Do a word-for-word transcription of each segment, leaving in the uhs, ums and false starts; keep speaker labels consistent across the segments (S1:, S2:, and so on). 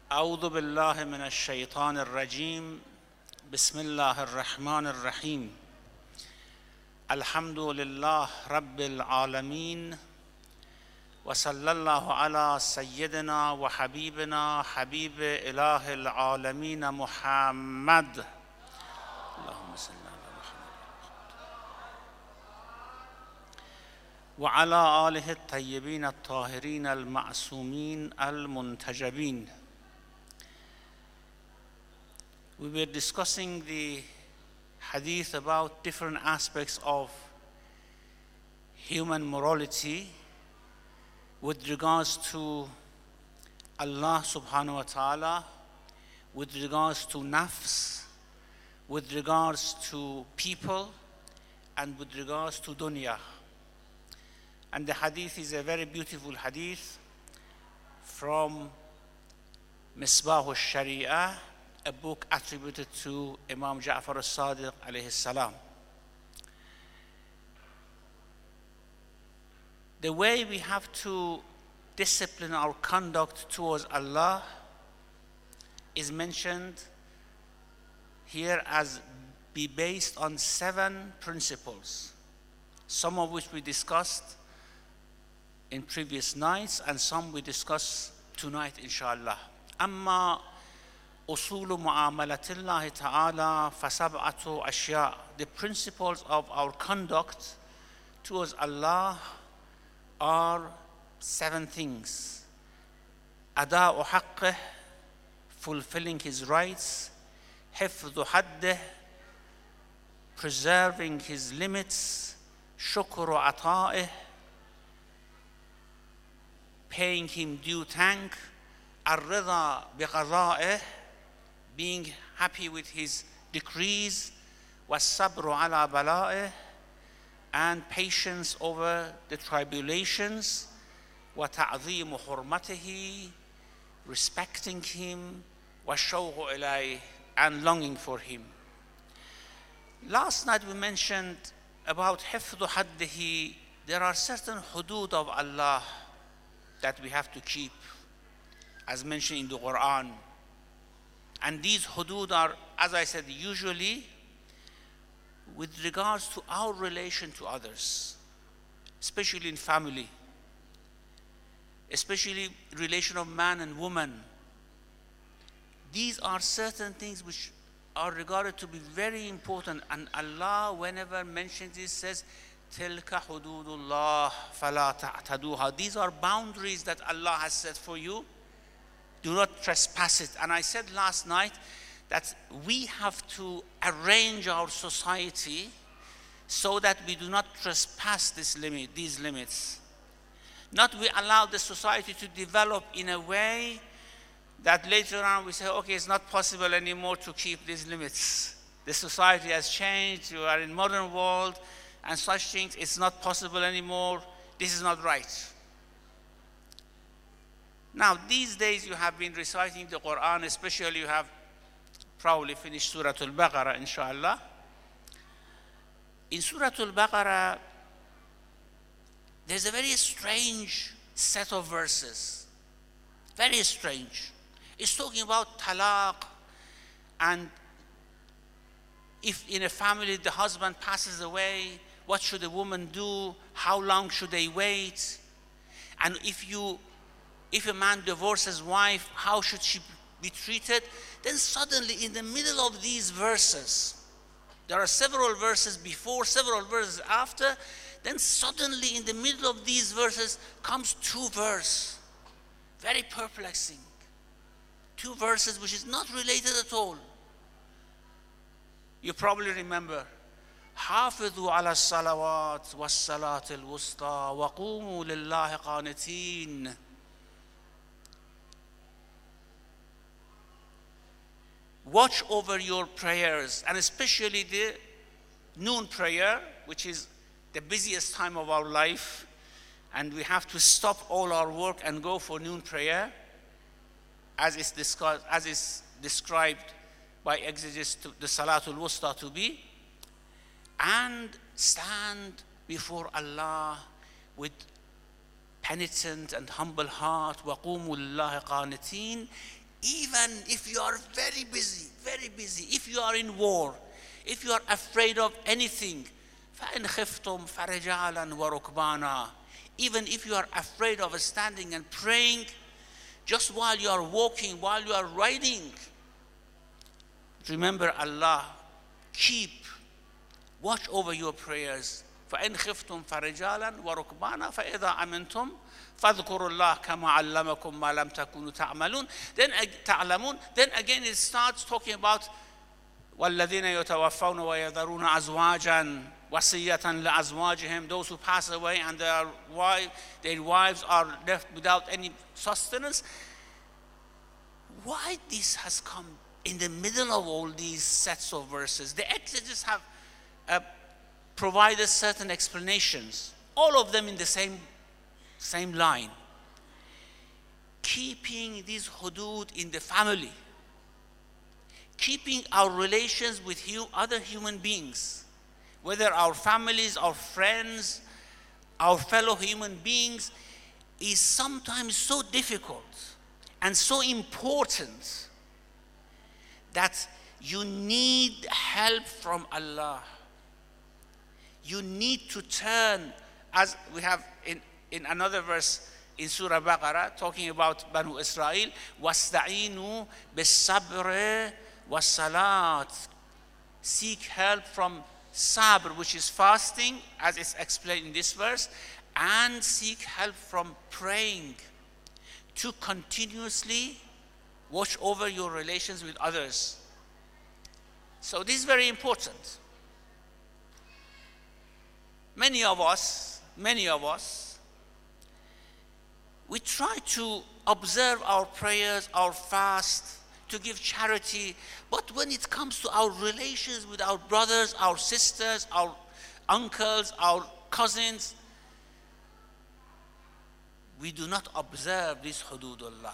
S1: أعوذ بالله من الشيطان الرجيم بسم الله الرحمن الرحيم الحمد لله رب العالمين وصلى الله على سيدنا وحبيبنا حبيب إله العالمين محمد اللهم صل على محمد وعلى آله الطيبين الطاهرين المعصومين المنتجبين. We were discussing the hadith about different aspects of human morality with regards to Allah subhanahu wa ta'ala, with regards to nafs, with regards to people, and with regards to dunya. And the hadith is a very beautiful hadith from Misbah al-Sharia, a book attributed to Imam Ja'far al-Sadiq alayhi salam. The way we have to discipline our conduct towards Allah is mentioned here as be based on seven principles, some of which we discussed in previous nights and some we discuss tonight inshallah. Amma أصول معاملة الله تعالى فسبعة أشياء. The principles of our conduct towards Allah are seven things. أداء حقه, fulfilling his rights. حفظ حده, preserving his limits. شكر عطائه, paying him due thank. الرضا بقضائه, being happy with his decrees. والصبر على بلائه, and patience over the tribulations. وتعظيم حرمته, respecting him. والشوق إليه, and longing for him. Last night we mentioned about حفظ حده. There are certain hudud of Allah that we have to keep, as mentioned in the Quran. And these hudud are, as I said, usually with regards to our relation to others, especially in family, especially relation of man and woman. These are certain things which are regarded to be very important, and Allah, whenever mentions this, says, تِلْكَ حُدُودُ اللَّهِ فَلَا تَعْتَدُوهَا. These are boundaries that Allah has set for you. Do not trespass it. And I said last night that we have to arrange our society so that we do not trespass this limit, these limits. Not we allow the society to develop in a way that later on we say, okay, it's not possible anymore to keep these limits. The society has changed, you are in modern world, and such things, it's not possible anymore. This is not right. Now, these days you have been reciting the Quran, especially you have probably finished Surah Al-Baqarah, inshallah. In Surah Al-Baqarah, there's a very strange set of verses. Very strange. It's talking about talaq, and if in a family the husband passes away, what should a woman do? How long should they wait? And if you If a man divorces his wife, how should she be treated? Then suddenly in the middle of these verses, there are several verses before, several verses after, then suddenly in the middle of these verses comes two verses. Very perplexing. Two verses which is not related at all. You probably remember, حافظوا على الصلوات والصلاة الوسطى وقوموا لله قانتين. Watch over your prayers, and especially the noon prayer, which is the busiest time of our life, and we have to stop all our work and go for noon prayer, as is discussed, as is described by exegetes to the Salatul Wusta to be, and stand before Allah with penitent and humble heart, وَقُومُوا لِلَّهِ قَانِتِينَ, Even if you are very busy, very busy, if you are in war, if you are afraid of anything, فَإِنْ خِفْتُمْ فَرِجَالًا وَرُكْبَانًا. Even if you are afraid of standing and praying, just while you are walking, while you are riding, remember Allah. Keep, watch over your prayers. فَإِنْ خِفْتُمْ فَرِجَالًا وَرُكْبَانًا فَإِذَا أَمِنْتُمْ فَاذْكُرُوا اللَّهَ كَمَا عَلَّمَكُمْ مَا لَمْ تَكُونُوا تَعْمَلُونَ. Then تعلمون. Then again it starts talking about وَالَّذِينَ يَتَوَفَّوْنَ وَيَذَرُونَ أَزْوَاجًا وَصِيَّةً لَأَزْوَاجِهِمْ. Those who pass away and their, wife, their wives are left without any sustenance. Why this has come in the middle of all these sets of verses? The exegetes have uh, provided certain explanations, all of them in the same, same line. Keeping these hudud in the family, keeping our relations with you, other human beings, whether our families, our friends, our fellow human beings, is sometimes so difficult and so important that you need help from Allah. You need to turn, as we have in, in another verse in Surah Baqarah, talking about Banu Israel, وَاسْتَعِينُوا بِالصَّبْرِ وَالصَّلَاةِ. Seek help from sabr, which is fasting, as is explained in this verse, and seek help from praying, to continuously watch over your relations with others. So this is very important. Many of us, many of us, we try to observe our prayers, our fast, to give charity, but when it comes to our relations with our brothers, our sisters, our uncles, our cousins, we do not observe this hududullah.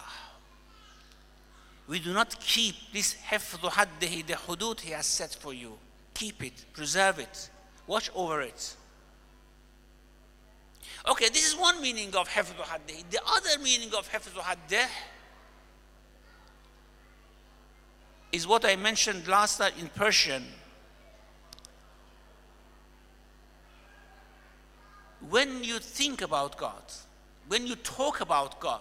S1: We do not keep this hifdhu haddihi, the hudud he has set for you. Keep it, preserve it, watch over it. Okay, this is one meaning of hifdhu haddihi. The other meaning of hifdhu haddih is what I mentioned last night in Persian. When you think about God, when you talk about God,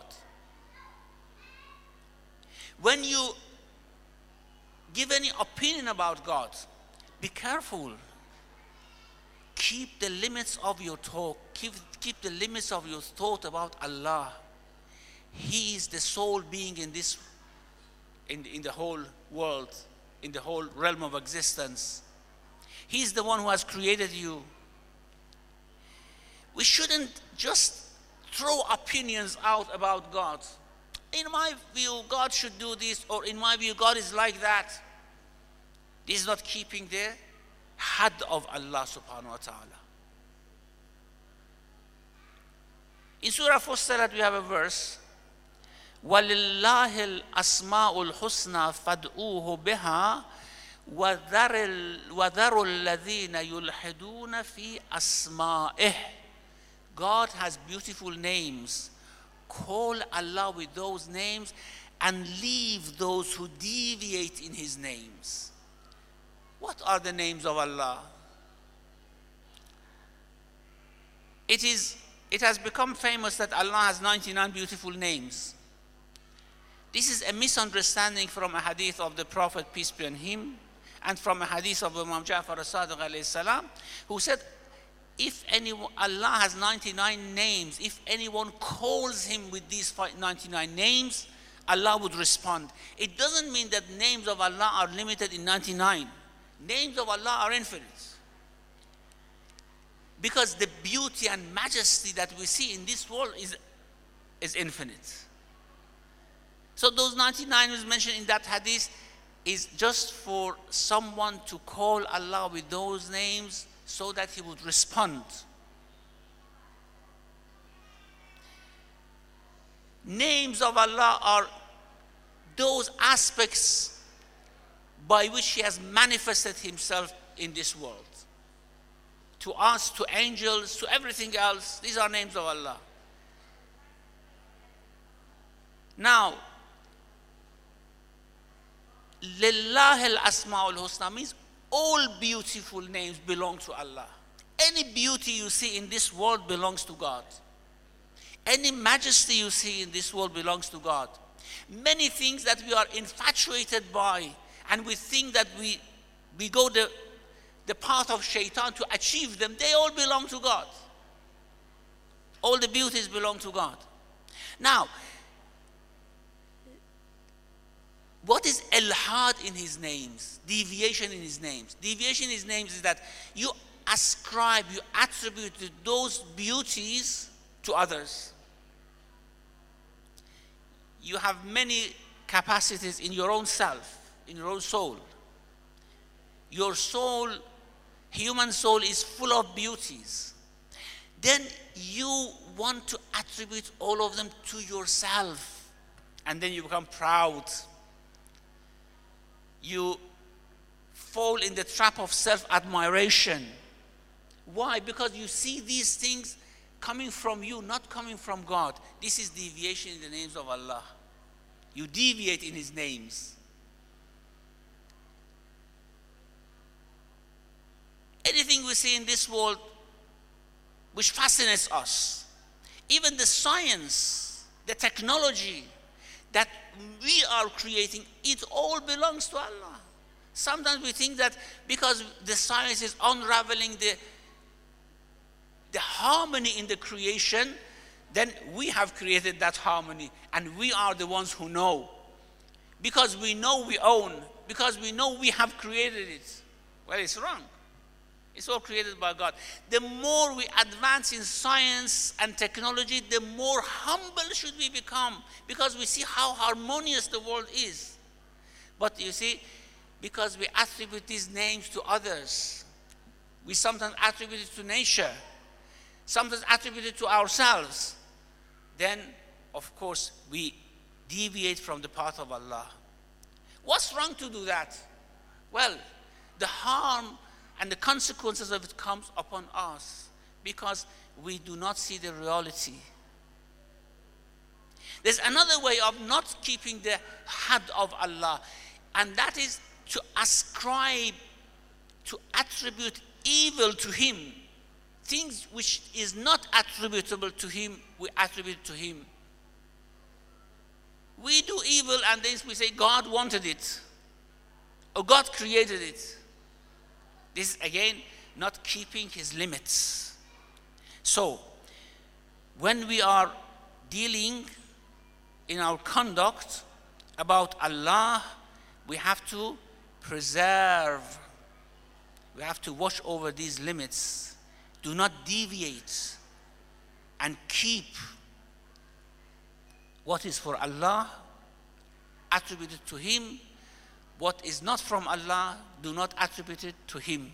S1: when you give any opinion about God, be careful. Keep the limits of your talk. Keep, keep the limits of your thought about Allah. He is the sole being in this, in, in the whole world, in the whole realm of existence. He is the one who has created you. We shouldn't just throw opinions out about God. In my view, God should do this, or in my view, God is like that. This is not keeping the had of Allah subhanahu wa ta'ala. In Surah Fussilat we have a verse, وَلِلَّهِ الْأَسْمَاءُ الْحُسْنَى فَادْعُوهُ بِهَا وَذَرُوا الَّذِينَ يُلْحِدُونَ فِي أَسْمَائِهِ. God has beautiful names. Call Allah with those names and leave those who deviate in His names. What are the names of Allah? It is, it has become famous that Allah has ninety-nine beautiful names. This is a misunderstanding from a hadith of the Prophet, peace be on him, and from a hadith of Imam Ja'far as-Sadiq alayhi salam, who said, if anyone, Allah has ninety-nine names, if anyone calls him with these ninety-nine names, Allah would respond. It doesn't mean that names of Allah are limited in ninety-nine. Names of Allah are infinite. Because the beauty and majesty that we see in this world is, is infinite. So those ninety-nine was mentioned in that hadith is just for someone to call Allah with those names so that He would respond. Names of Allah are those aspects by which He has manifested Himself in this world. To us, to angels, to everything else, these are names of Allah. Now, Lillah al-asma'ul husna means all beautiful names belong to Allah. Any beauty you see in this world belongs to God. Any majesty you see in this world belongs to God. Many things that we are infatuated by and we think that we, we go the, the path of shaitan to achieve them, they all belong to God. All the beauties belong to God. Now, what is ilhad in his names? Deviation in his names. Deviation in his names is that you ascribe, you attribute those beauties to others. You have many capacities in your own self, in your own soul. Your soul, human soul, is full of beauties. Then you want to attribute all of them to yourself. And then you become proud. You fall in the trap of self-admiration. Why? Because you see these things coming from you, not coming from God. This is deviation in the names of Allah. You deviate in his names. Anything we see in this world which fascinates us, even the science, the technology that we are creating, it all belongs to Allah. Sometimes we think that because the science is unraveling the, the harmony in the creation, then we have created that harmony and we are the ones who know. Because we know we own, because we know we have created it. Well, it's wrong. It's all created by God. The more we advance in science and technology, the more humble should we become, because we see how harmonious the world is. But you see, because we attribute these names to others, we sometimes attribute it to nature, sometimes attribute it to ourselves, then of course we deviate from the path of Allah. What's wrong to do that? Well, the harm and the consequences of it comes upon us because we do not see the reality. There's another way of not keeping the had of Allah, and that is to ascribe, to attribute evil to him. Things which is not attributable to him, we attribute to him. We do evil and then we say God wanted it, or God created it. This is again not keeping his limits. So, when we are dealing in our conduct about Allah, we have to preserve, we have to watch over these limits. Do not deviate and keep what is for Allah attributed to him. What is not from Allah, do not attribute it to him.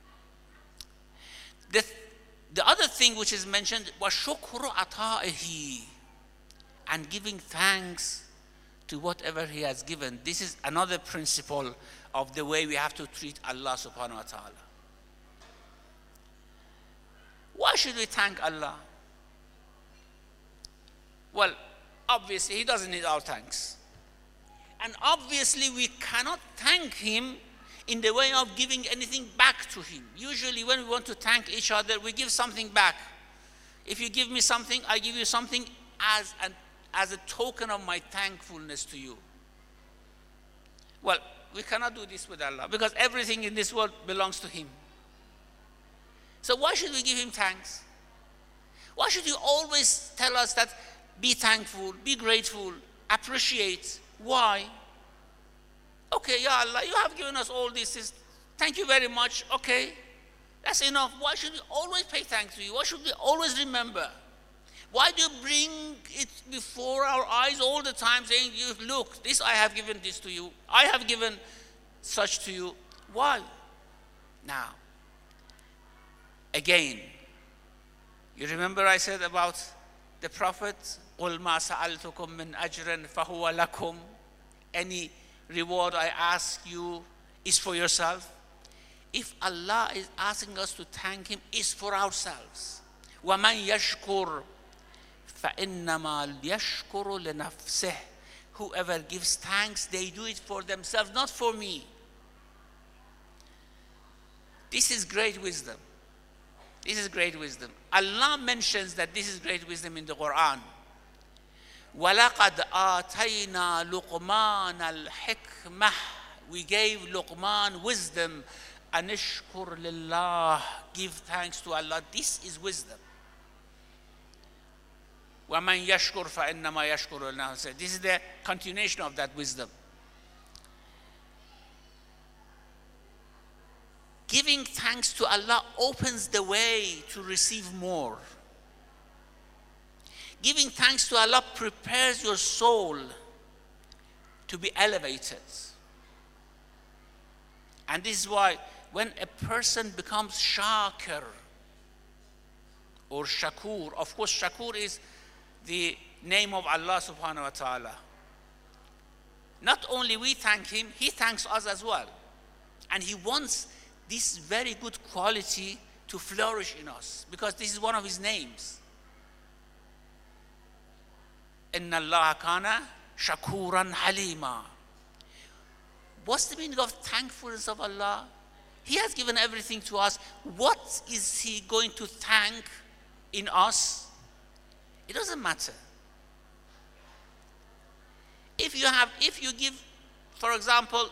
S1: The, the other thing which is mentioned was shukru ata'ihi, and giving thanks to whatever he has given. This is another principle of the way we have to treat Allah subhanahu wa ta'ala. Why should we thank Allah? Well, obviously he doesn't need our thanks. And obviously we cannot thank him in the way of giving anything back to him. Usually when we want to thank each other, we give something back. If you give me something, I give you something as, an, as a token of my thankfulness to you. Well, we cannot do this with Allah because everything in this world belongs to him. So why should we give him thanks? Why should you always tell us that be thankful, be grateful, appreciate? Why? Okay, Ya Allah, you have given us all this. Thank you very much. Okay, that's enough. Why should we always pay thanks to you? Why should we always remember? Why do you bring it before our eyes all the time, saying, look, this I have given this to you. I have given such to you. Why? Now, again, you remember I said about the Prophet, قُلْ مَا سَأَلْتُكُم مِّنْ أَجْرٍ فَهُوَ لَكُمْ. Any reward I ask you is for yourself. If Allah is asking us to thank him, it's for ourselves. وَمَنْ يَشْكُرْ فَإِنَّمَا يَشْكُرُ لِنَفْسِهِ. whoever gives thanks, they do it for themselves, not for me. This is great wisdom. This is great wisdom. Allah mentions that this is great wisdom in the Quran. وَلَقَدْ آتَيْنَا لُقْمَانَ الْحِكْمَةِ. We gave Luqman wisdom. أَنِشْكُرْ لِلَّهِ. Give thanks to Allah. This is wisdom. وَمَنْ يَشْكُرْ فَإِنَّمَا يَشْكُرُ لِنَفْسِهِ. This is the continuation of that wisdom. Giving thanks to Allah opens the way to receive more. Giving thanks to Allah prepares your soul to be elevated. And this is why when a person becomes shakir or shakur, of course shakur is the name of Allah subhanahu wa ta'ala. Not only we thank him, he thanks us as well. And he wants this very good quality to flourish in us because this is one of his names. Inna Allah kana shakuran halima. What's the meaning of thankfulness of Allah? He has given everything to us. What is he going to thank in us? It doesn't matter. If you have, if you give, for example,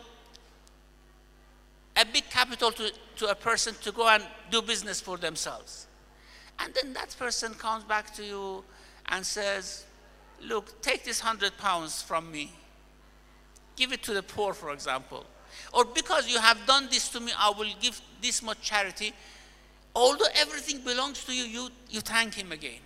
S1: a big capital to, to a person to go and do business for themselves, and then that person comes back to you and says, look, take this hundred pounds from me. Give it to the poor, for example. Or because you have done this to me, I will give this much charity. Although everything belongs to you, you, you thank him again.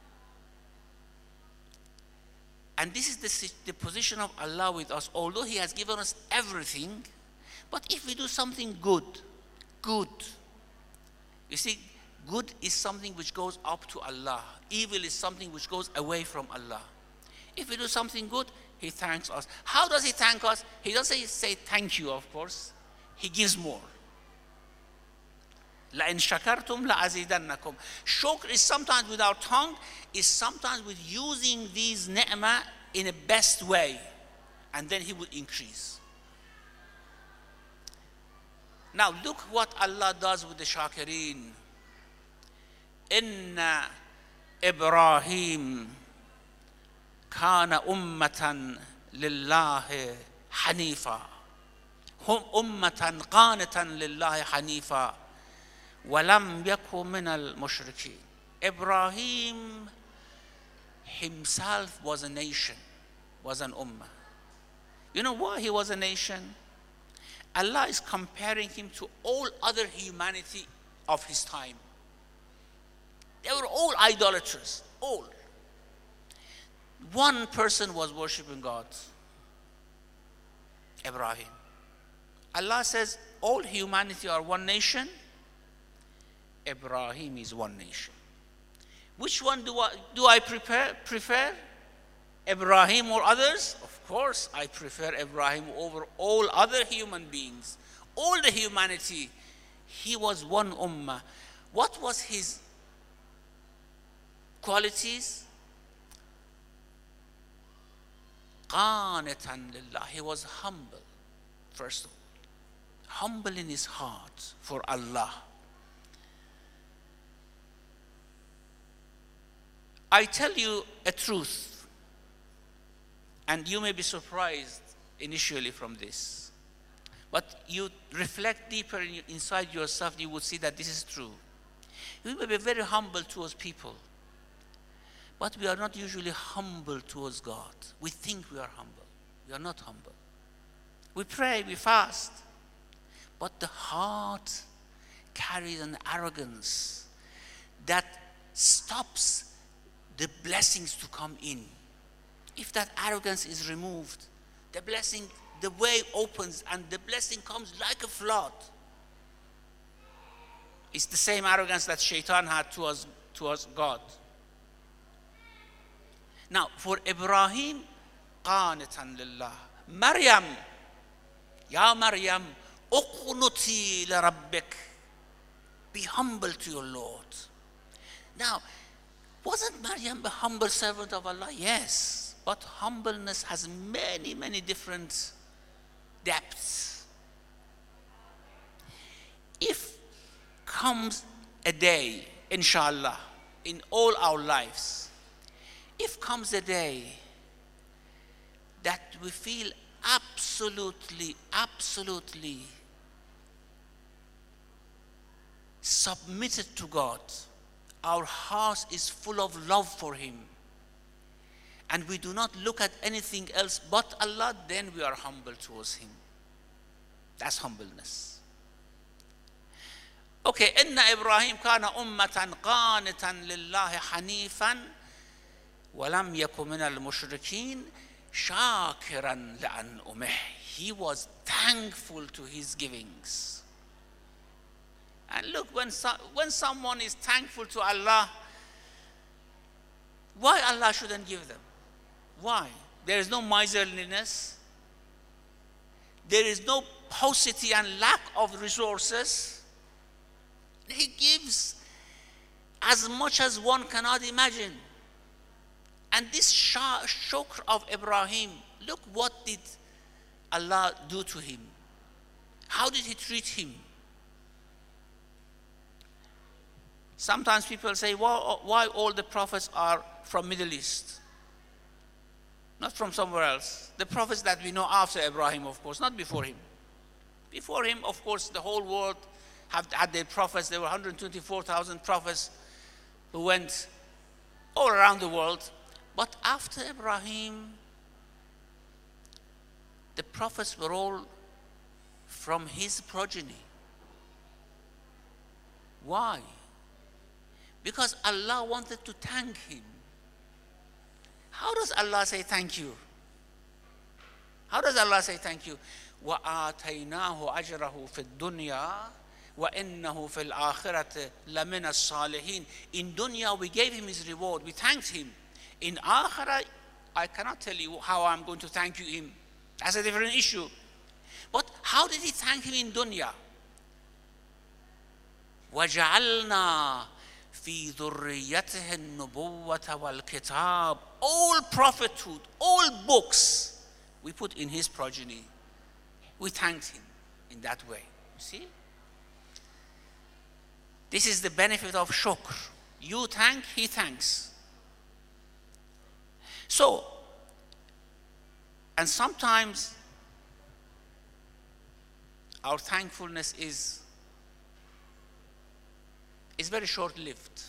S1: And this is the, the position of Allah with us. Although he has given us everything, but if we do something good, good. You see, good is something which goes up to Allah. Evil is something which goes away from Allah. If we do something good, he thanks us. How does he thank us? He doesn't say thank you, of course. He gives more. لَإِن شَكَرْتُمْ لَأَزِيدَنَّكُمْ. Shukr is sometimes with our tongue, is sometimes with using these ni'mah in a best way. And then he will increase. Now look what Allah does with the shakirin. Inna Ibrahim kana ummatan lillahi hanifa. Hum ummatan qanatan lillahi hanifa. Walam yaku min al-mushrikeen. Ibrahim himself was a nation, was an ummah. You know why he was a nation? Allah is comparing him to all other humanity of his time. They were all idolaters, all. One person was worshiping God, Ibrahim. Allah says all humanity are one nation. Ibrahim is one nation. Which one do I, do I prepare, prefer? Ibrahim or others? Of course, I prefer Ibrahim over all other human beings. All the humanity, he was one ummah. What was his qualities? Qanitan lillah. He was humble, first of all. Humble in his heart for Allah. I tell you a truth, and you may be surprised initially from this. But you reflect deeper in, inside yourself, you will see that this is true. We may be very humble towards people, but we are not usually humble towards God. We think we are humble. We are not humble. We pray, we fast, but the heart carries an arrogance that stops the blessings to come in. If that arrogance is removed, the blessing, the way opens and the blessing comes like a flood. It's the same arrogance that Shaitan had towards, towards God. Now, for Ibrahim, qanitan lillah. Maryam, Ya Maryam, uqnuti li rabbik. Be humble to your Lord. Now, wasn't Maryam a humble servant of Allah? Yes. but humbleness has many, many different depths. If comes a day, inshallah, in all our lives, if comes a day that we feel absolutely, absolutely submitted to God, our heart is full of love for Him, and we do not look at anything else but Allah, then we are humble towards Him. That's humbleness. Okay, إن إبراهيم كان أمة قانتا لله حنيفا ولم يكن من المشركين شاكرا لأنعمه. He was thankful to his givings. And look, when, so, when someone is thankful to Allah, why Allah shouldn't give them? Why? There is no miserliness. There is no paucity and lack of resources. He gives as much as one cannot imagine. And this shukr of Ibrahim, look what did Allah do to him. How did He treat him? Sometimes people say, well, why all the prophets are from Middle East? Not from somewhere else. The prophets that we know after Ibrahim, of course, not before him. Before him, of course, the whole world have had their prophets. There were one hundred twenty-four thousand prophets who went all around the world. But after Ibrahim, the prophets were all from his progeny. Why? Because Allah wanted to thank him. How does Allah say thank you? How does Allah say thank you? وَآتَيْنَاهُ أَجْرَهُ فِي الدُّنْيَا وَإِنَّهُ فِي الْآخِرَةِ لَمِنَ الصَّالِحِينَ. In dunya, we gave him his reward. We thanked him. In akhirah, I cannot tell you how I'm going to thank you him. That's a different issue. But how did he thank him in dunya? وَجَعَلْنَا فِي ذُرِّيَّتِهِ النُّبُوَّةَ وَالْكِتَابِ. All prophethood, all books, we put in his progeny. We thanked him in that way. You see? This is the benefit of shukr. You thank, he thanks. So, and sometimes our thankfulness is, is very short-lived.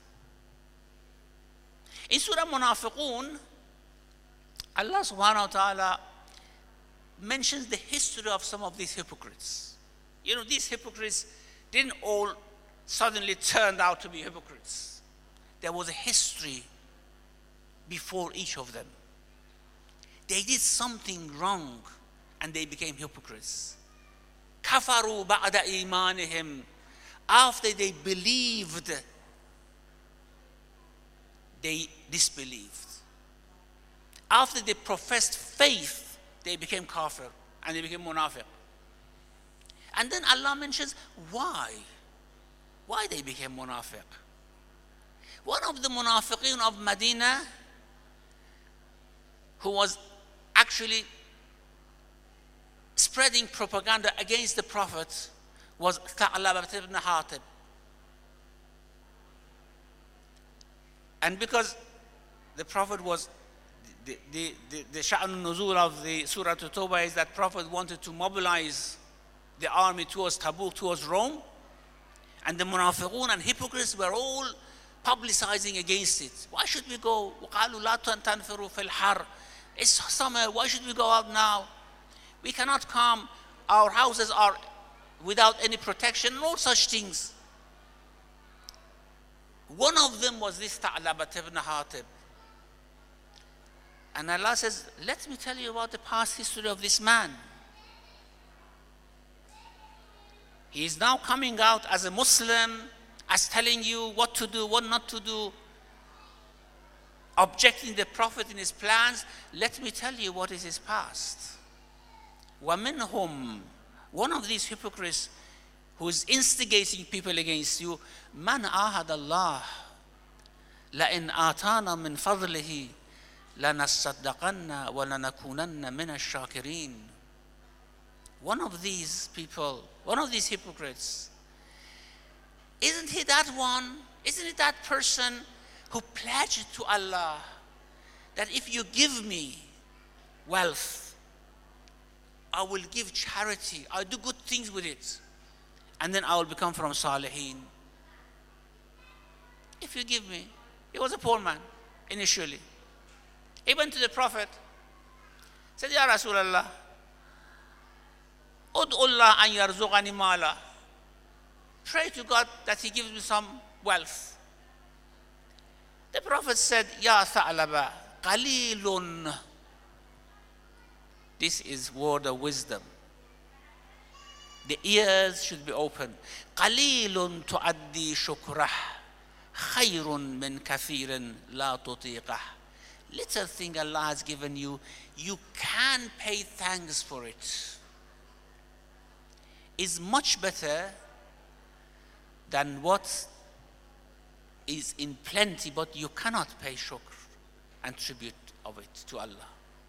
S1: In Surah Munafiqun, Allah subhanahu wa ta'ala mentions the history of some of these hypocrites. You know, these hypocrites didn't all suddenly turn out to be hypocrites. There was a history before each of them. They did something wrong and they became hypocrites. كَفَرُوا بَعْدَ إِيمَانِهِمْ. After they believed, they disbelieved. After they professed faith, they became kafir and they became munafiq. And then Allah mentions why. Why they became munafiq. One of the munafiqeen of Medina, who was actually spreading propaganda against the Prophet, was Tha'labat ibn Hatib. And because the Prophet was, the, the, the, the Sha'an al-Nuzul of the Surah At-Tawbah is that Prophet wanted to mobilize the army towards Tabuk, towards Rome, and the munafiqun and hypocrites were all publicizing against it. Why should we go? وَقَالُوا لَا تَنْفِرُوا فِي الْحَرِّ. It's summer, why should we go out now? We cannot come, our houses are without any protection, and all such things. One of them was this Tha'labat ibn Hatib. And Allah says, let me tell you about the past history of this man. He is now coming out as a Muslim, as telling you what to do, what not to do, objecting the Prophet in his plans. Let me tell you what is his past. وَمِنْهُمْ, one of these hypocrites who is instigating people against you, مَنْ آهَدَ اللَّهِ لَإِنْ آتَانَا مِنْ فَضْلِهِ لَنَصَّدَّقَنَّ وَلَنَكُونَنَّ مِنَ الشَّاكِرِينَ. One of these people, one of these hypocrites, isn't he that one, isn't it that person who pledged to Allah that if you give me wealth, I will give charity, I'll do good things with it, and then I will become from Salihin. If you give me, he was a poor man initially. He went to the Prophet, said, Ya Rasulallah, Ud'ullah an yarzuqani mala. Pray to God that he gives me some wealth. The Prophet said, Ya Tha'laba, qalilun. This is word of wisdom. The ears should be open. Qalilun tu'addi shukrah, khayrun min kathirin la tutiqah. Little thing Allah has given you, you can pay thanks for it. Is much better than what is in plenty, but you cannot pay shukr and tribute of it to Allah.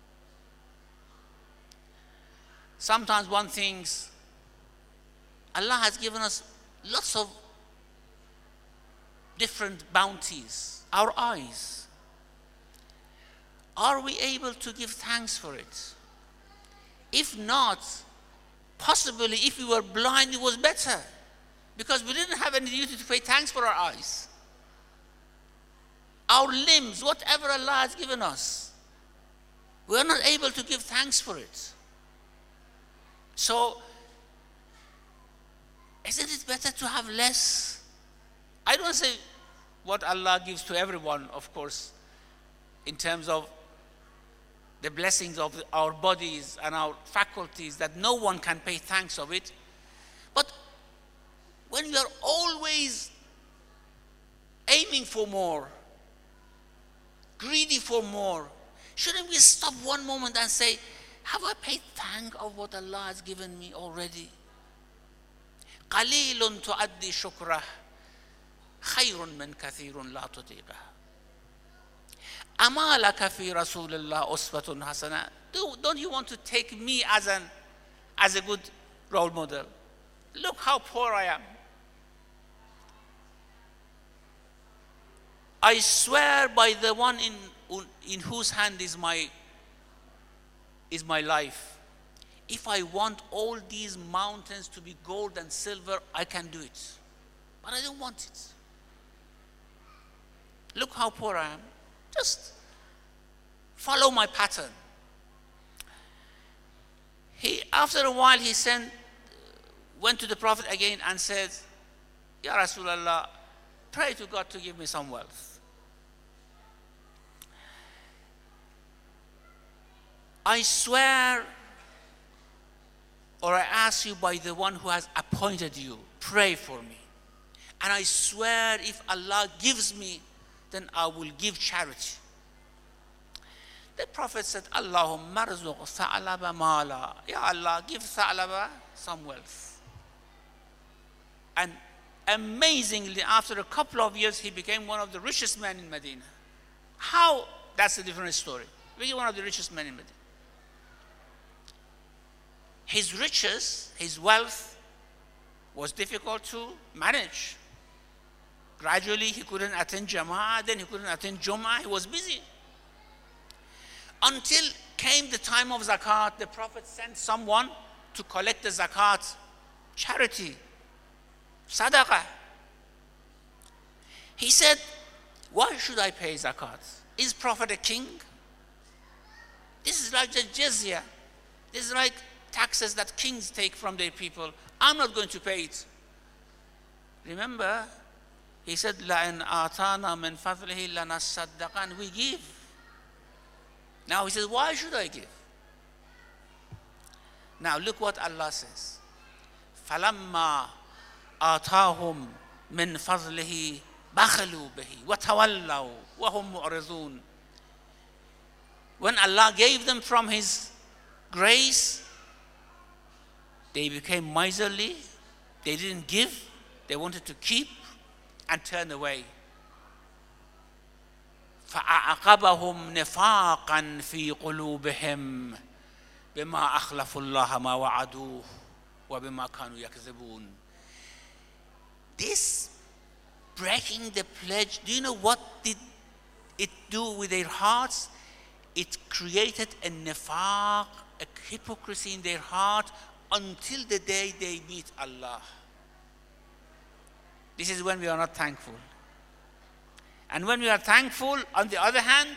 S1: Sometimes one thinks, Allah has given us lots of different bounties. Our eyes. Are we able to give thanks for it? If not, possibly if we were blind, it was better. Because we didn't have any duty to pay thanks for our eyes. Our limbs, whatever Allah has given us, we are not able to give thanks for it. So, isn't it better to have less? I don't say what Allah gives to everyone, of course, in terms of the blessings of our bodies and our faculties, that no one can pay thanks of it. But when we are always aiming for more, greedy for more, shouldn't we stop one moment and say, have I paid thanks of what Allah has given me already? قَلِيلٌ تُعَدِّي شُكْرَهُ خَيْرٌ مِنْ كَثِيرٌ لَا تُطِيقَهُ. أَمَا لَكَ فِي رَسُولِ اللَّهِ أُسْوَةٌ حَسَنَةٌ. Don't you want to take me as, an, as a good role model? Look how poor I am. I swear by the one in, in whose hand is my, is my life. If I want all these mountains to be gold and silver, I can do it. But I don't want it. Look how poor I am. Just follow my pattern. He, after a while, he sent, went to the Prophet again and said, Ya Rasulallah, pray to God to give me some wealth. I swear, or I ask you by the one who has appointed you, pray for me. And I swear if Allah gives me, then I will give charity. The Prophet said, Allahumma arzuq Tha'laba mala. Ya Allah, give Tha'laba some wealth. And amazingly, after a couple of years, he became one of the richest men in Medina. How? That's a different story. He became one of the richest men in Medina. His riches, his wealth, was difficult to manage. Gradually, he couldn't attend Jama'ah, then he couldn't attend Jum'ah, he was busy. Until came the time of zakat, the Prophet sent someone to collect the zakat, charity, sadaqah. He said, why should I pay zakat? Is Prophet a king? This is like the jizya. This is like taxes that kings take from their people. I'm not going to pay it. Remember, he said, لَإِنْ آتَانَا مِنْ فَضْلِهِ لَنَصَّدَّقَنَّ. We give. Now he says, why should I give? Now look what Allah says. فَلَمَّا آتَاهُمْ مِنْ فَضْلِهِ بَخَلُوا بِهِ وَتَوَلَّوْا وَهُمْ مُعْرِضُونَ. When Allah gave them from His grace, they became miserly. They didn't give. They wanted to keep and turn away. فأعقبهم نفاقا في قلوبهم بما أخلفوا الله ما وعدوه وبما كانوا يكذبون. This breaking the pledge, do you know what did it do with their hearts? It created a nifaq, a hypocrisy in their heart until the day they meet Allah. This is when we are not thankful. And when we are thankful, on the other hand,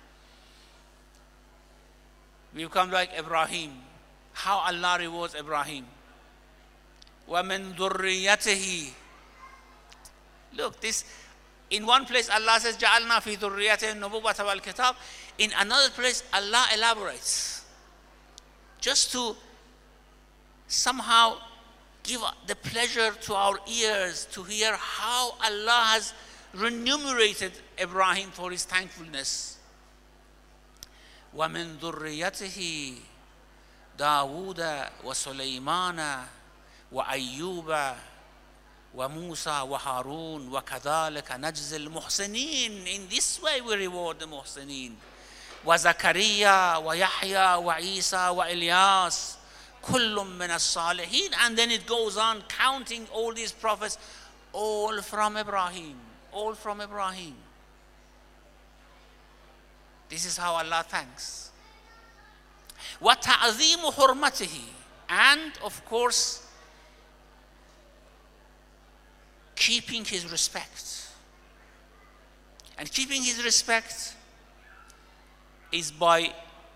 S1: we become like Ibrahim. How Allah rewards Ibrahim. وَمِن ذُرِّيَّتِهِ. Look, this, in one place Allah says, جَعَلْنَا فِي ذُرِّيَّتِهِ النُّبُوَّةَ وَالْكِتَابِ. In another place, Allah elaborates. Just to somehow give the pleasure to our ears to hear how Allah has remunerated Ibrahim for his thankfulness. وَمِن ذُرِّيَّتِهِ دَاوُودَ وَسُلَيْمَانَ وَأَيُّوبَ وَمُوسَى وَهَارُونَ وَكَذَلِكَ نَجْزِي الْمُحْسِنِينَ. In this way we reward the muhsineen. وَزَكَرِيَّا وَيَحْيَا وَعِيسَى وَإِلْيَاسَ كُلٌّ مِّنَ الصَّالِحِينَ. And then it goes on counting all these prophets, all from Ibrahim, all from Ibrahim. This is how Allah thanks. وَتَعْظِيمُ حُرْمَتِهِ. And of course, keeping his respect. And keeping his respect is by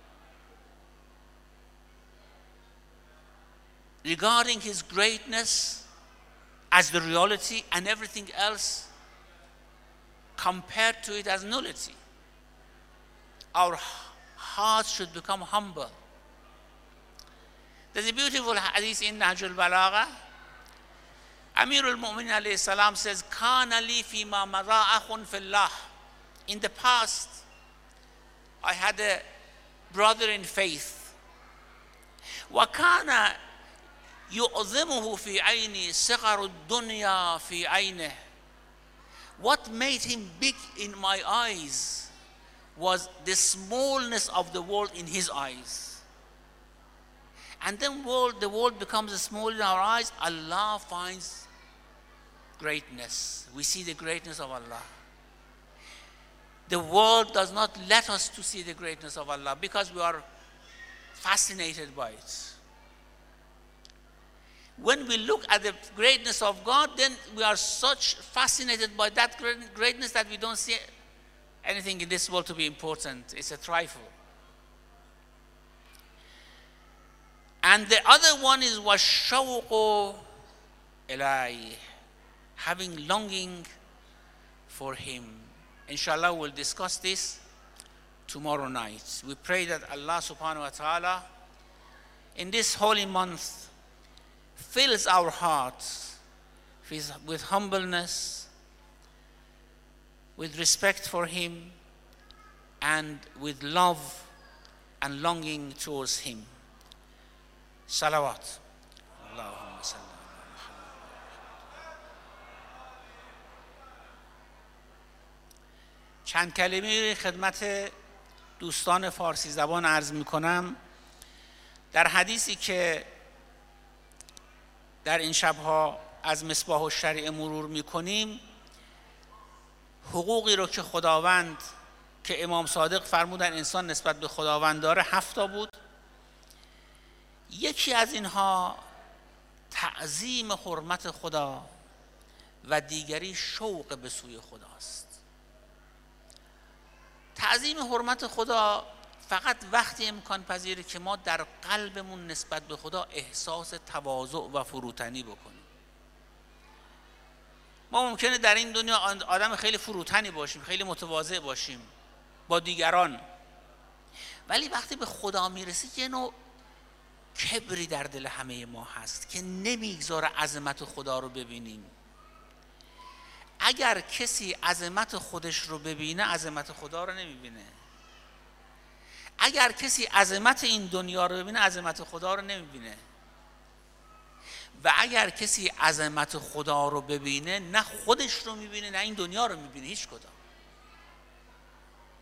S1: regarding his greatness as the reality and everything else compared to it as nullity. Our hearts should become humble. There's a beautiful hadith in Nahj al-Balagha. Amir al-Mu'minin alayhi salam says, كَانَ لِي فِي مَا مَضَىٰ أَخٌ فِي اللَّهِ. In the past, I had a brother in faith. وَكَانَ يُعْظِمُهُ فِي عَيْنِي صِغَرُ الدُّنْيَا فِي عَيْنِهِ. What made him big in my eyes was the smallness of the world in his eyes. And then world, the world becomes small in our eyes. Allah finds greatness. We see the greatness of Allah. The world does not let us to see the greatness of Allah because we are fascinated by it. When we look at the greatness of God, then we are such fascinated by that greatness that we don't see anything in this world to be important. It's a trifle. And the other one is وَالشَّوْقُ إِلَيْهِ, having longing for him. Inshallah, we'll discuss this tomorrow night. We pray that Allah subhanahu wa ta'ala in this holy month fills our hearts with, with humbleness, with respect for him, and with love and longing towards him. Salawat. Allahumma salli. چند کلمه خدمت دوستان فارسی زبان عرض می کنم. در حدیثی که در این شبها از مصباح الشریعه مرور می کنیم، حقوقی رو که خداوند، که امام صادق فرمودن انسان نسبت به خداوند داره، هفتا بود. یکی از اینها تعظیم حرمت خدا و دیگری شوق به سوی خداست. تعظیم حرمت خدا فقط وقتی امکان پذیره که ما در قلبمون نسبت به خدا احساس تواضع و فروتنی بکنیم. ما ممکنه در این دنیا آدم خیلی فروتنی باشیم، خیلی متواضع باشیم با دیگران، ولی وقتی به خدا میرسه یه نوع کبری در دل همه ما هست که نمیگذاره عظمت خدا رو ببینیم. اگر کسی عظمت خودش رو ببینه، عظمت خدا رو نمیبینه. اگر کسی عظمت این دنیا رو ببینه، عظمت خدا رو نمیبینه. و اگر کسی عظمت خدا رو ببینه، نه خودش رو میبینه نه این دنیا رو میبینه، هیچ کدام.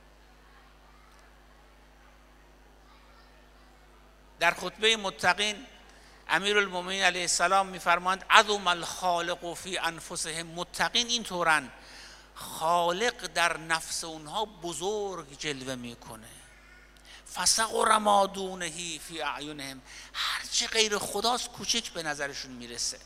S1: در خطبه متقین امیرالمومنین علیه السلام میفرمایند عظم الخالق فی انفسهم. متقین این طورن، خالق در نفس اونها بزرگ جلوه میکنه. فصغر ما دونه فی اعینهم، هرچی غیر خداست کوچک به نظرشون میرسه.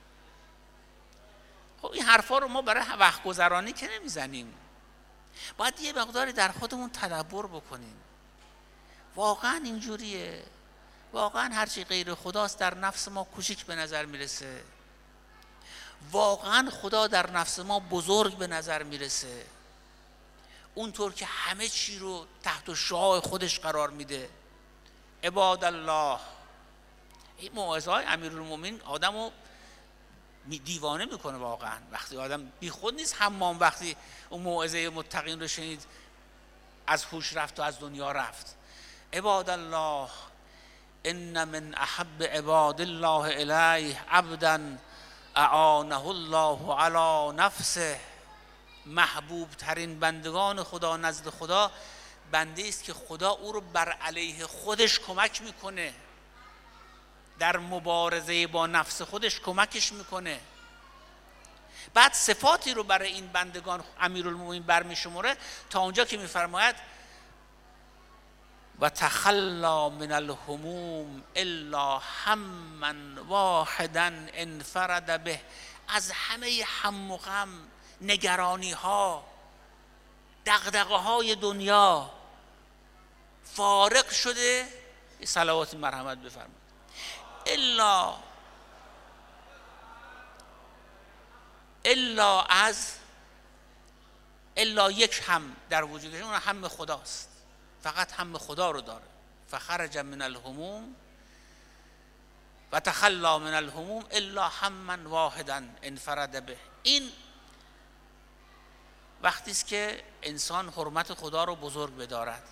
S1: خب این حرفا رو ما برای وقت گذرانی که نمیزنیم، باید یه مقداری در خودمون تدبر بکنیم. واقعا اینجوریه؟ واقعا هرچی غیر خداست در نفس ما کوچک به نظر میرسه؟ واقعا خدا در نفس ما بزرگ به نظر میرسه؟ اونطور که همه چی رو تحت شعاع خودش قرار میده. عباد الله، این موعظه های امیرالمومنین آدمو دیوانه میکنه واقعا. وقتی آدم بی خود نیست، حمام وقتی اون موعظه متقین رو شنید از هوش رفت و از دنیا رفت. عباد الله ان من احب عباد الله الیه عبدا اعانه الله علی نفسه. محبوب ترین بندگان خدا نزد خدا بنده است که خدا او رو بر علیه خودش کمک میکنه، در مبارزه با نفس خودش کمکش میکنه. بعد صفاتی رو برای این بندگان امیرالمومنین برمیشموره تا اونجا که میفرماید و تخلا من الهموم الا هما واحدا انفرد به. از همه هم و غم، نگرانی ها، دغدغه های دنیا فارغ شده. صلوات مرحمت بفرمایید. الا الا از الا یک هم در وجودش، اون هم خداست، فقط هم خدا رو داره. فخرج من الهموم و تخلا من الهموم الا هما واحدا انفرد به. این وقتی است که انسان حرمت خدا رو بزرگ بدارد.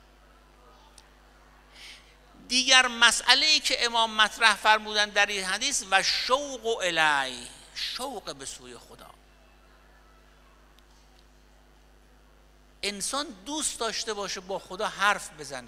S1: دیگر مسئله‌ای که امام مطرح فرمودن در این حدیث و شوق الی، شوق به سوی خدا. انسان دوست داشته باشه با خدا حرف بزنه،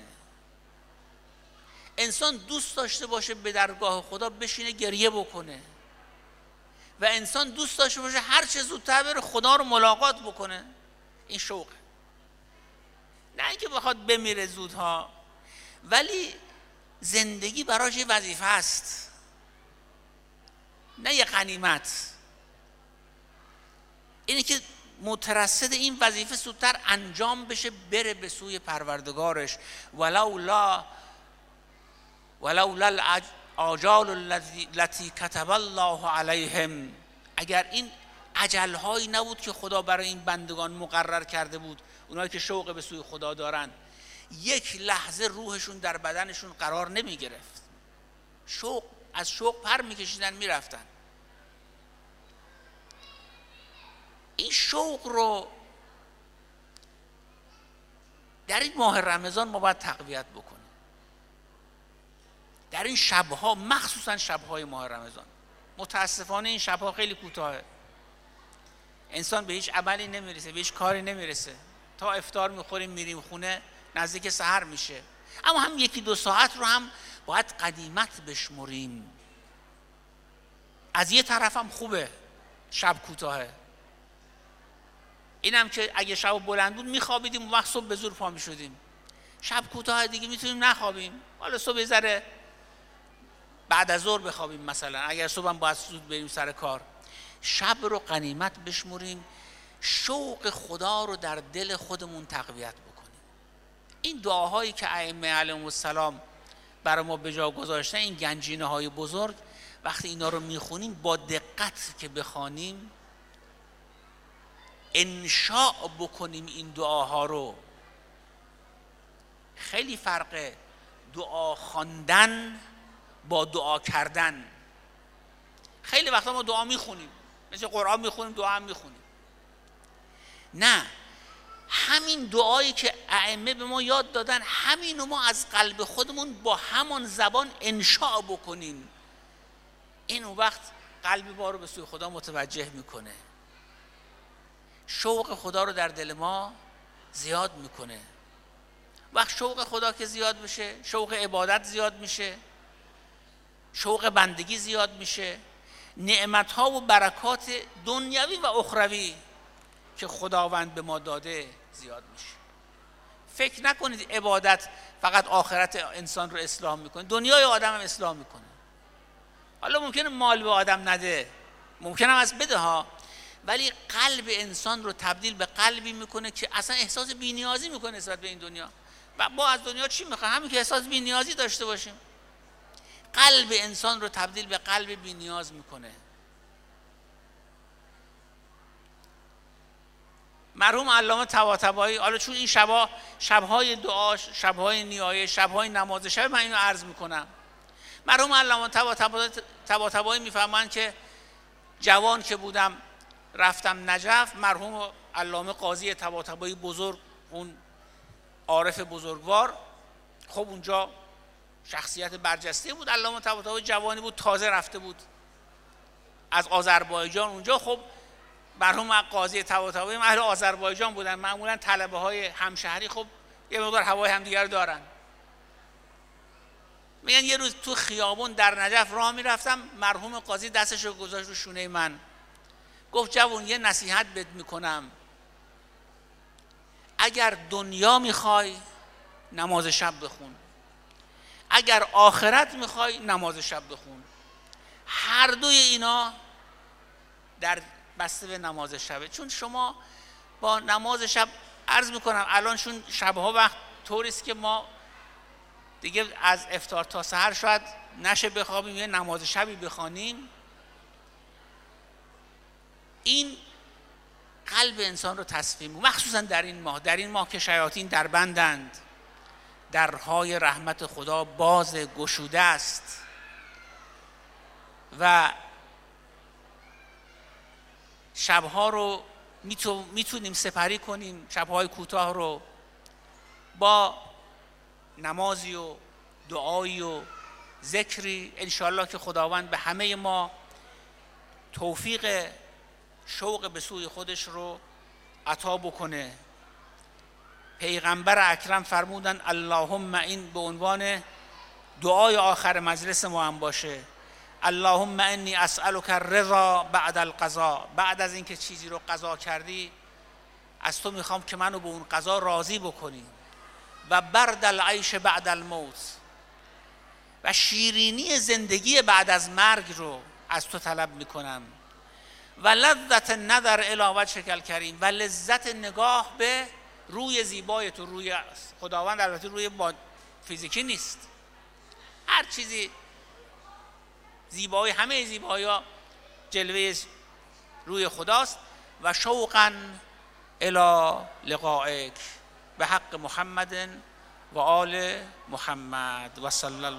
S1: انسان دوست داشته باشه به درگاه خدا بشینه گریه بکنه، و انسان دوست داشته باشه هر چه زودتر بره خدا رو ملاقات بکنه. این شوقه. نه اینکه بخواد بمیره زودها، ولی زندگی براش یه وظیفه است، نه یه غنیمت. اینه که مترصد این وظیفه زودتر انجام بشه، بره به سوی پروردگارش. ولولا ولولا الاجال التي كتب الله علیهم، اگر این اجلهایی نبود که خدا برای این بندگان مقرر کرده بود، اونایی که شوق به سوی خدا دارن، یک لحظه روحشون در بدنشون قرار نمی گرفت. شوق از شوق پر میکشیدن میرفتن. این شوق رو در این ماه رمضان ما باید تقویت بکنیم. در این شبها، مخصوصا شبهای ماه رمضان. متاسفانه این شبها خیلی کوتاهه، انسان به هیچ عملی نمیرسه، به هیچ کاری نمیرسه. تا افطار میخوریم میریم خونه، نزدیک سحر میشه. اما هم یکی دو ساعت رو هم باید غنیمت بشمریم. از یه طرف هم خوبه شب کوتاهه، اینم که اگه شب بلند بود میخوابیدیم و وقت صبح به زور پا میشدیم. شب کوتاه دیگه میتونیم نخوابیم، حالا صبح یه ذره بعد از ظهر بخوابیم مثلا، اگر صبح هم باید زود بریم سر کار. شب رو غنیمت بشمریم، شوق خدا رو در دل خودمون تقویت بکنیم. این دعاهایی که ائمه علیهم السلام برای ما به جا گذاشتن، این گنجینه های بزرگ، وقتی اینا رو میخونیم با دقت که بخوانیم، انشاء بکنیم این دعاها رو. خیلی فرق دعا خواندن با دعا کردن. خیلی وقتا ما دعا میخونیم، مثل قرآن میخونیم، دعا هم میخونیم. نه، همین دعایی که ائمه به ما یاد دادن، همینو ما از قلب خودمون با همان زبان انشاء بکنیم. این اون وقت قلب ما رو به سوی خدا متوجه میکنه، شوق خدا رو در دل ما زیاد میکنه. وقت شوق خدا که زیاد بشه، شوق عبادت زیاد میشه، شوق بندگی زیاد میشه، نعمت‌ها و برکات دنیوی و اخروی که خداوند به ما داده زیاد میشه. فکر نکنید عبادت فقط آخرت انسان رو اصلاح میکنه، دنیای آدم هم اصلاح میکنه. حالا ممکنه مال به آدم نده، ممکنه هم از بده ها، ولی قلب انسان رو تبدیل به قلبی میکنه که اصلا احساس بی‌نیازی میکنه نسبت به این دنیا. و ما از دنیا چی میخوایم؟ همین که احساس بی‌نیازی داشته باشیم. قلب انسان رو تبدیل به قلب بی‌نیاز میکنه. مرحوم علامه طباطبایی، حالا چون این شبها شبهای دعا، شبهای نیایش، شبهای نماز شب، من اینو عرض میکنم. مرحوم علامه طباطبایی میفهمن که جوان که بودم رفتم نجف، مرحوم علامه قاضی طباطبایی بزرگ، اون عارف بزرگوار، خب اونجا شخصیت برجسته بود. علامه طباطبایی جوانی بود، تازه رفته بود از آذربایجان اونجا. خب مرحوم قاضی طباطبایی اهل آذربایجان بودن، معمولا طلبه های همشهری خب یه مقدار هوای همدیگر دارن. میگن یه روز تو خیابون در نجف راه میرفتم، مرحوم قاضی دستش رو گذاشت رو شونه من، گفت جوون یه نصیحت بهت میکنم، اگر دنیا میخوای نماز شب بخون، اگر آخرت میخوای نماز شب بخون. هر دوی اینا در بسته به نماز شبه. چون شما با نماز شب، عرض میکنم الان چون شبها وقت طوریست که ما دیگه از افطار تا سحر شاید نشه بخوابیم یه نماز شبی بخوانیم، این قلب انسان رو تصفیه می‌کنه، مخصوصا در این ماه در این ماه که شیاطین در بندند، درهای رحمت خدا باز گشوده است و شبها رو میتونیم سپری کنیم، شبهای کوتاه رو با نمازی و دعایی و ذکری. انشاءالله که خداوند به همه ما توفیق شوق به سوی خودش رو عطا بکنه. پیغمبر اکرم فرمودن اللهم، این به عنوان دعای آخر مجلس ما هم باشه، اللهم انی اسألک الرضا بعد القضاء، بعد از اینکه چیزی رو قضا کردی از تو میخوام که منو به اون قضا راضی بکنی، و برد العیش بعد الموت، و شیرینی زندگی بعد از مرگ رو از تو طلب میکنم، و لذت النظر الی وجهک الکریم، و لذت نگاه به روی زیبای تو، روی خداوند، البته روی با فیزیکی نیست، هر چیزی زیبایی، همه زیبایی‌ها جلوه روی خداست. و شوقا الی لقائک به حق محمد و آل محمد و صلی الله